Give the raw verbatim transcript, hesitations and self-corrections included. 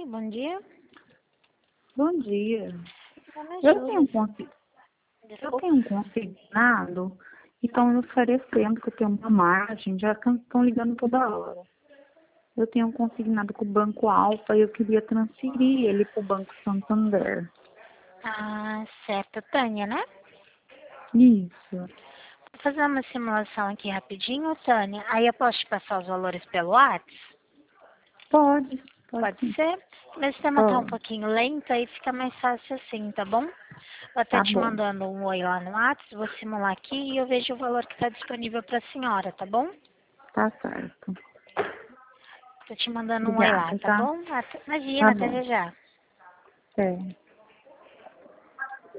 bom dia. Bom dia. Dona Eu Júlia. tenho, consi- eu Desculpa. tenho um consignado e estão me oferecendo que eu tenho uma margem, já estão ligando toda hora. Eu tenho um consignado com o Banco Alfa e eu queria transferir ele para o Banco Santander. Ah, certo, Tânia, né? Isso. Vou fazer uma simulação aqui rapidinho, Tânia. Aí eu posso te passar os valores pelo WhatsApp? Pode, pode Pode sim. ser? Meu sistema tá um Pode. pouquinho lento, aí fica mais fácil assim, tá bom? Vou até Tá te bom. mandando um oi lá no WhatsApp, vou simular aqui e eu vejo o valor que está disponível para a senhora, tá bom? Tá certo. Tô te mandando um oi lá, Obrigada, tá tá? bom? Até- Imagina, Tá até bom. já já. É.